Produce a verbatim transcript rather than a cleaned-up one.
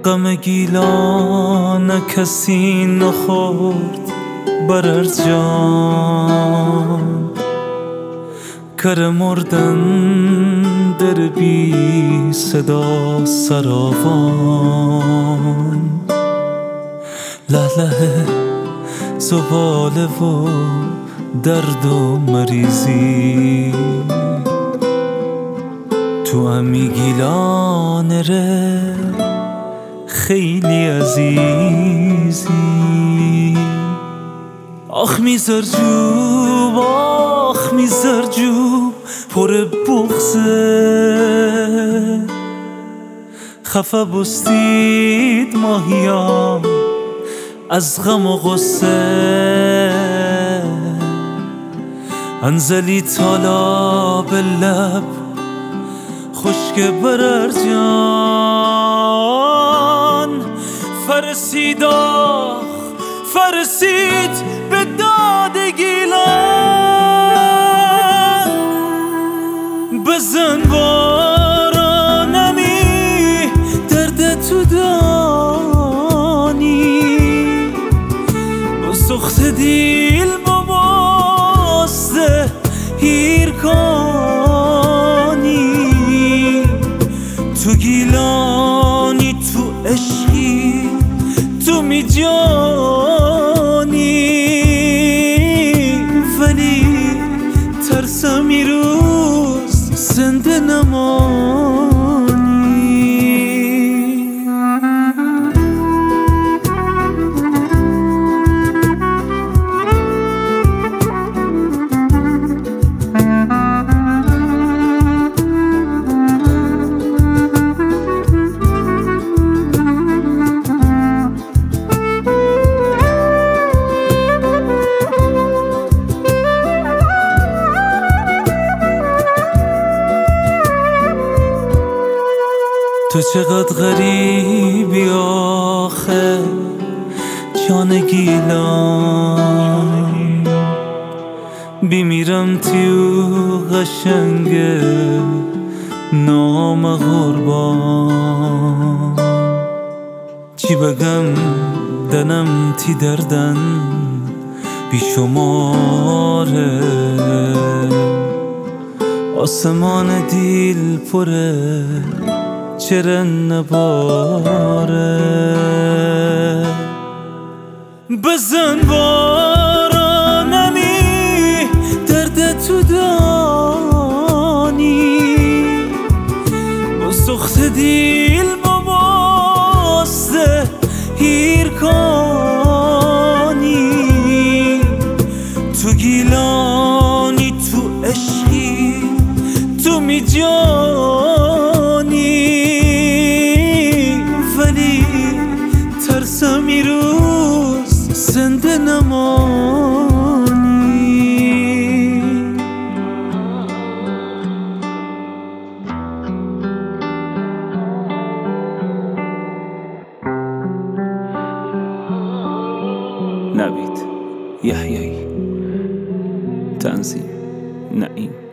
غم گیلان کسی نخورد برر جان کر مردن در بی صدا سراوان لهله زباله و درد و مریضی تو همی گیلان ره خیلی عزیزی آخ میزرجوب آخ میزرجوب پر بغزه خفه بستید ماهیان از غم و غصه انزلی تالا به لب خشک برر جان فرسید آخ فرسید به داد گیلان بزن بارانمی درد تو دانی سخت دیل بباسته هیر کنی تو گیلانی تو عشقی تو می جانی ولی ترسم ای روز زنده نمانی تو چقدر غریبی آخه جان گیلان بیمیرم تیو قشنگه نام قربان چی بگم دنم تی دردن بیشماره آسمان دیل پره چرا نباره بزن بارانمی درد تو دانی با سخت دیل بباسته هیر کنی تو گیلانی تو عشقی تو می جانی ترسم ای روز زنده نمانی نوید یحیایی تنظیم نعیم